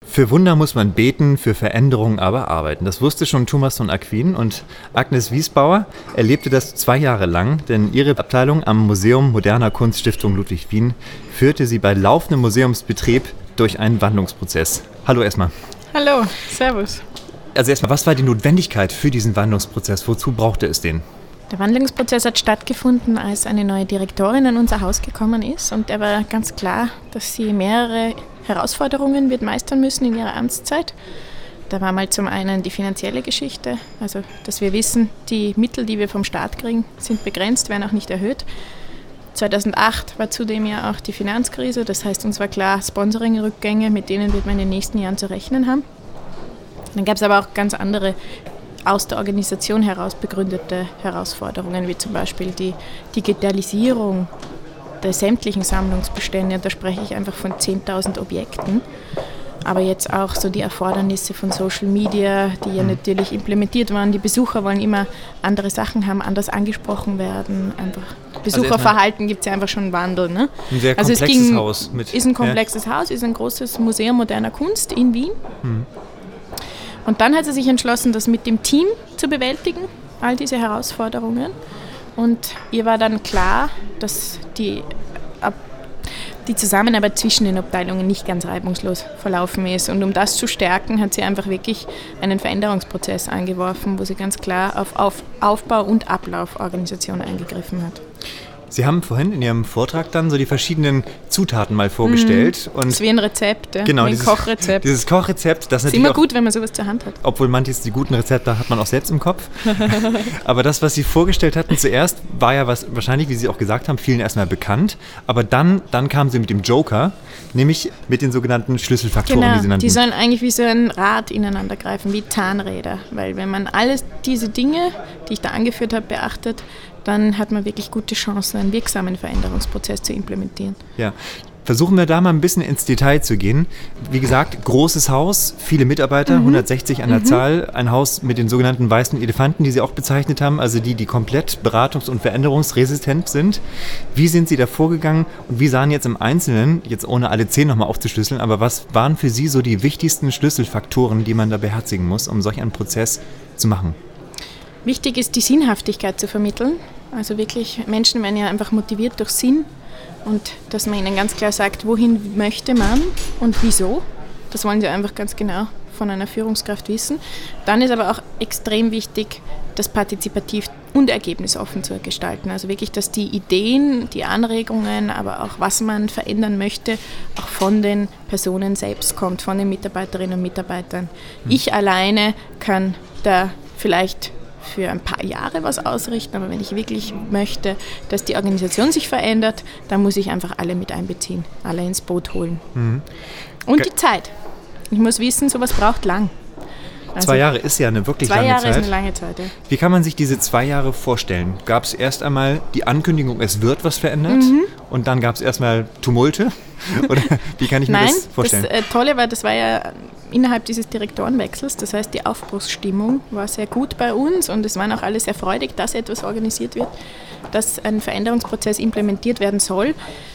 Für Wunder muss man beten, für Veränderungen aber arbeiten. Das wusste schon Thomas von Aquin, und Agnes Wiesbauer erlebte das 2 Jahre lang, denn ihre Abteilung am Museum Moderner Kunst Stiftung Ludwig Wien führte sie bei laufendem Museumsbetrieb durch einen Wandlungsprozess. Hallo erstmal. Hallo, servus. Also erstmal, was war die Notwendigkeit für diesen Wandlungsprozess? Wozu brauchte es den? Der Wandlungsprozess hat stattgefunden, als eine neue Direktorin in unser Haus gekommen ist, und er war ganz klar, dass sie mehrere Herausforderungen wird meistern müssen in ihrer Amtszeit. Da war mal zum einen die finanzielle Geschichte, also dass wir wissen, die Mittel, die wir vom Staat kriegen, sind begrenzt, werden auch nicht erhöht. 2008 war zudem ja auch die Finanzkrise, das heißt, uns war klar, Sponsoring-Rückgänge, mit denen wird man in den nächsten Jahren zu rechnen haben. Dann gab es aber auch ganz andere aus der Organisation heraus begründete Herausforderungen, wie zum Beispiel die Digitalisierung der sämtlichen Sammlungsbestände. Da spreche ich einfach von 10.000 Objekten. Aber jetzt auch so die Erfordernisse von Social Media, die ja natürlich implementiert waren. Die Besucher wollen immer andere Sachen haben, anders angesprochen werden. Einfach Besucherverhalten gibt es ja einfach schon einen Wandel. Ne? Ein sehr komplexes Haus. Ist ein komplexes Haus, ist ein großes Museum moderner Kunst in Wien. Und dann hat sie sich entschlossen, das mit dem Team zu bewältigen, all diese Herausforderungen. Und ihr war dann klar, dass die Zusammenarbeit zwischen den Abteilungen nicht ganz reibungslos verlaufen ist. Und um das zu stärken, hat sie einfach wirklich einen Veränderungsprozess eingeworfen, wo sie ganz klar auf Aufbau- und Ablauforganisation eingegriffen hat. Sie haben vorhin in Ihrem Vortrag dann so die verschiedenen Zutaten mal vorgestellt. Und das ist wie ein Rezept, genau, wie ein Kochrezept. Dieses Kochrezept, das ist immer gut, wenn man sowas zur Hand hat. Obwohl manches, die guten Rezepte hat man auch selbst im Kopf. Aber das, was Sie vorgestellt hatten zuerst, war ja was wahrscheinlich, wie Sie auch gesagt haben, vielen erstmal bekannt. Aber dann kamen Sie mit dem Joker, nämlich mit den sogenannten Schlüsselfaktoren, genau, die Sie nannten. Die sollen eigentlich wie so ein Rad ineinander greifen, wie Zahnräder. Weil wenn man alles diese Dinge, die ich da angeführt habe, beachtet, dann hat man wirklich gute Chancen, einen wirksamen Veränderungsprozess zu implementieren. Ja, versuchen wir da mal ein bisschen ins Detail zu gehen. Wie gesagt, großes Haus, viele Mitarbeiter, 160 an der Zahl, ein Haus mit den sogenannten weißen Elefanten, die Sie auch bezeichnet haben, also die komplett beratungs- und veränderungsresistent sind. Wie sind Sie da vorgegangen und wie sahen jetzt im Einzelnen, jetzt ohne alle 10 nochmal aufzuschlüsseln, aber was waren für Sie so die wichtigsten Schlüsselfaktoren, die man da beherzigen muss, um solch einen Prozess zu machen? Wichtig ist, die Sinnhaftigkeit zu vermitteln. Also wirklich, Menschen werden ja einfach motiviert durch Sinn, und dass man ihnen ganz klar sagt, wohin möchte man und wieso. Das wollen sie einfach ganz genau von einer Führungskraft wissen. Dann ist aber auch extrem wichtig, das partizipativ und ergebnisoffen zu gestalten. Also wirklich, dass die Ideen, die Anregungen, aber auch was man verändern möchte, auch von den Personen selbst kommt, von den Mitarbeiterinnen und Mitarbeitern. Ich alleine kann da vielleicht für ein paar Jahre was ausrichten, aber wenn ich wirklich möchte, dass die Organisation sich verändert, dann muss ich einfach alle mit einbeziehen, alle ins Boot holen. Und die Zeit. Ich muss wissen, sowas braucht lang. Also 2 Jahre ist ja eine wirklich lange Zeit. 2 Jahre ist eine lange Zeit, ja. Wie kann man sich diese 2 Jahre vorstellen? Gab es erst einmal die Ankündigung, es wird was verändert, und dann gab es erstmal Tumulte? Oder wie kann ich mir das vorstellen? Nein, das Tolle war, das war ja innerhalb dieses Direktorenwechsels, das heißt, die Aufbruchsstimmung war sehr gut bei uns, und es waren auch alle sehr freudig, dass etwas organisiert wird, dass ein Veränderungsprozess implementiert werden soll.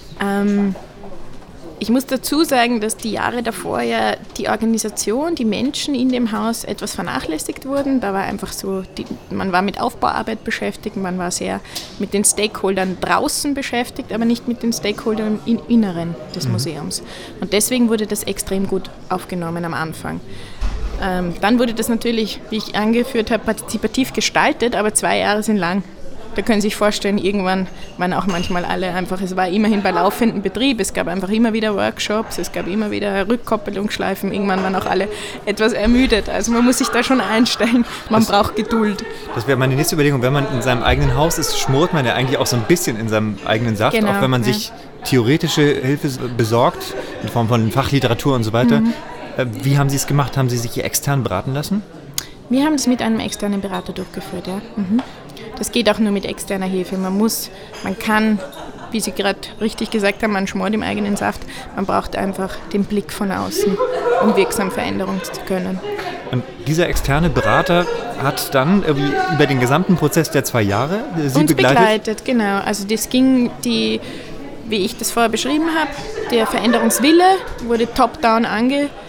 Ich muss dazu sagen, dass die Jahre davor ja die Organisation, die Menschen in dem Haus etwas vernachlässigt wurden. Da war einfach so, man war mit Aufbauarbeit beschäftigt, man war sehr mit den Stakeholdern draußen beschäftigt, aber nicht mit den Stakeholdern im Inneren des Museums. Und deswegen wurde das extrem gut aufgenommen am Anfang. Dann wurde das natürlich, wie ich angeführt habe, partizipativ gestaltet, aber 2 Jahre sind lang. Da können Sie sich vorstellen, irgendwann waren auch manchmal alle einfach, es war immerhin bei laufendem Betrieb, es gab einfach immer wieder Workshops, es gab immer wieder Rückkoppelungsschleifen, irgendwann waren auch alle etwas ermüdet. Also man muss sich da schon einstellen, man braucht Geduld. Das wäre meine nächste Überlegung, wenn man in seinem eigenen Haus ist, schmort man ja eigentlich auch so ein bisschen in seinem eigenen Saft, genau, auch wenn man sich theoretische Hilfe besorgt, in Form von Fachliteratur und so weiter. Wie haben Sie es gemacht? Haben Sie sich hier extern beraten lassen? Wir haben das mit einem externen Berater durchgeführt, ja. Das geht auch nur mit externer Hilfe. Man kann, wie Sie gerade richtig gesagt haben, man schmort im eigenen Saft. Man braucht einfach den Blick von außen, um wirksam Veränderungen zu können. Und dieser externe Berater hat dann über den gesamten Prozess der 2 Jahre Sie begleitet? Genau. Also das ging wie ich das vorher beschrieben habe, der Veränderungswille wurde top-down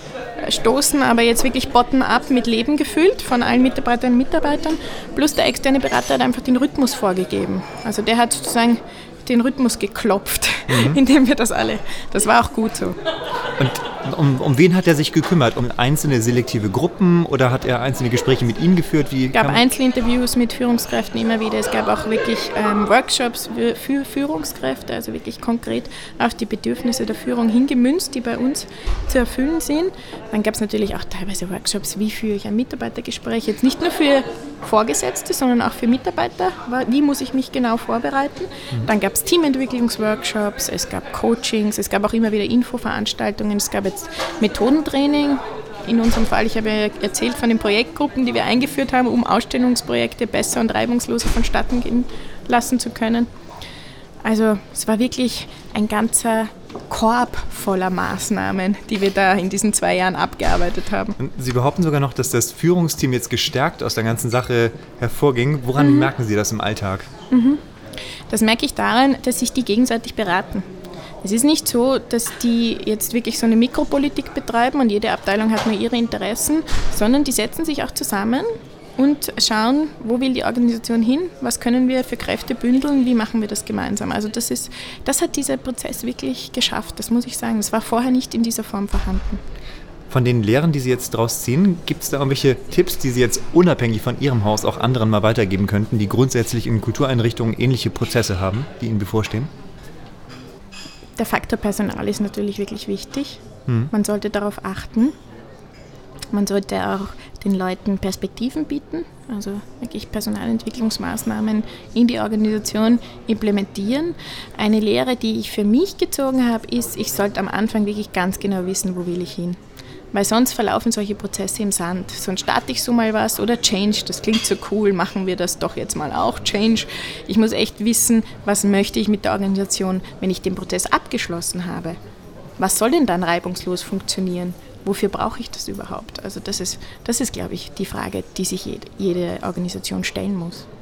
stoßen, aber jetzt wirklich bottom-up mit Leben gefüllt von allen Mitarbeiterinnen und Mitarbeitern. Plus der externe Berater hat einfach den Rhythmus vorgegeben. Also der hat sozusagen den Rhythmus geklopft, indem wir das war auch gut so. Und um wen hat er sich gekümmert? Um einzelne selektive Gruppen oder hat er einzelne Gespräche mit Ihnen geführt? Es gab Einzelinterviews mit Führungskräften immer wieder. Es gab auch wirklich Workshops für Führungskräfte, also wirklich konkret auf die Bedürfnisse der Führung hingemünzt, die bei uns zu erfüllen sind. Dann gab es natürlich auch teilweise Workshops, wie führe ich ein Mitarbeitergespräch, jetzt nicht nur für Vorgesetzte, sondern auch für Mitarbeiter. Wie muss ich mich genau vorbereiten? Dann gab es Teamentwicklungsworkshops, es gab Coachings, es gab auch immer wieder Infoveranstaltungen, es gab jetzt Methodentraining. In unserem Fall, ich habe ja erzählt von den Projektgruppen, die wir eingeführt haben, um Ausstellungsprojekte besser und reibungsloser vonstatten gehen lassen zu können. Also es war wirklich ein ganzer Korb voller Maßnahmen, die wir da in diesen 2 Jahren abgearbeitet haben. Und Sie behaupten sogar noch, dass das Führungsteam jetzt gestärkt aus der ganzen Sache hervorging. Woran merken Sie das im Alltag? Das merke ich daran, dass sich die gegenseitig beraten. Es ist nicht so, dass die jetzt wirklich so eine Mikropolitik betreiben und jede Abteilung hat nur ihre Interessen, sondern die setzen sich auch zusammen und schauen, wo will die Organisation hin, was können wir für Kräfte bündeln, wie machen wir das gemeinsam. Also das hat dieser Prozess wirklich geschafft, das muss ich sagen. Das war vorher nicht in dieser Form vorhanden. Von den Lehren, die Sie jetzt daraus ziehen, gibt es da irgendwelche Tipps, die Sie jetzt unabhängig von Ihrem Haus auch anderen mal weitergeben könnten, die grundsätzlich in Kultureinrichtungen ähnliche Prozesse haben, die Ihnen bevorstehen? Der Faktor Personal ist natürlich wirklich wichtig. Man sollte darauf achten. Man sollte auch den Leuten Perspektiven bieten, also wirklich Personalentwicklungsmaßnahmen in die Organisation implementieren. Eine Lehre, die ich für mich gezogen habe, ist, ich sollte am Anfang wirklich ganz genau wissen, wo will ich hin. Weil sonst verlaufen solche Prozesse im Sand. Sonst starte ich so mal was oder Change, das klingt so cool, machen wir das doch jetzt mal auch, Change. Ich muss echt wissen, was möchte ich mit der Organisation, wenn ich den Prozess abgeschlossen habe. Was soll denn dann reibungslos funktionieren? Wofür brauche ich das überhaupt? Also das ist, glaube ich, die Frage, die sich jede Organisation stellen muss.